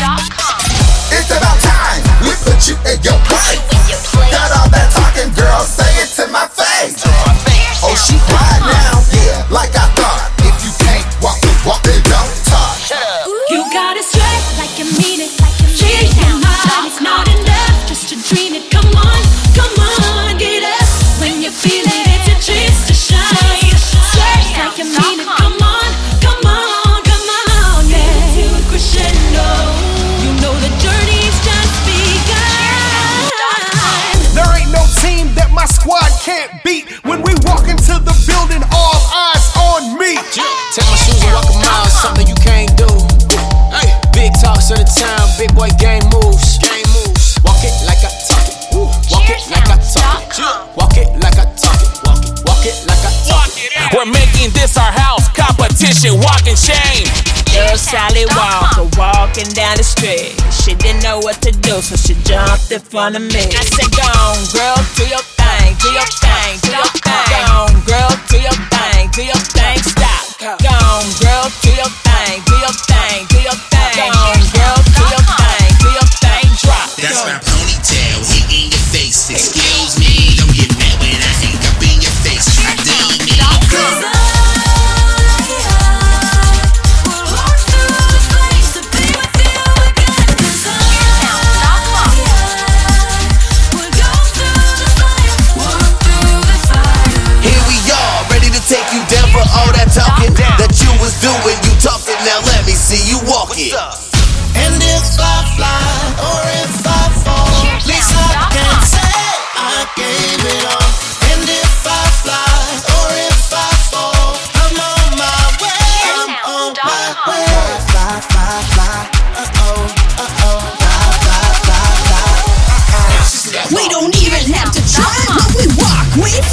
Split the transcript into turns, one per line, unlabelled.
It's about time we put you in your place. Got all that talking, girl, say it to my face. Oh, she quiet now, yeah, like I thought. If you can't walk, then don't talk.
You got it straight like you mean it. Change your mind, it's not enough just to dream it. Come on, get up. When you feel it, it's a chance to shine. Straight like you mean it. Come on, yeah. To a crescendo, you know the journey's just begun.
There ain't no team that my squad can't beat. When we walk into the building, all eyes on me.
Take my shoes and walk a mile, something you can't do. Hey, big talks of the town, big boy game moves. Walk it like I talk it. Walk it like I talk it. Walk it like I talk it. Walk it like I talk it.
We're making this our house, competition, walking shame.
Little Sally Walker walking down the street. She didn't know what to do, so she jumped in front of me. I said, go on, girl, do your thing, do your thing, do your thing. Go on, girl, do your thing, do your thing, stop. Go on, girl, do your thing, do your thing, do your thing. Go on, girl, do your thing, do your thing, drop.
That's my ponytail hitting your face. Excuse me, don't get mad when I hang up in your face. I do me. Take you down for all that talking that you was doing. You talking, now let me see you walk it. And if I fly or if I fall, at least I can say I gave it all. And if I fly or if I fall, I'm on my way. I'm on my way. Fly, fly, fly. Fly, fly, fly.
We don't even have to try. When we walk, we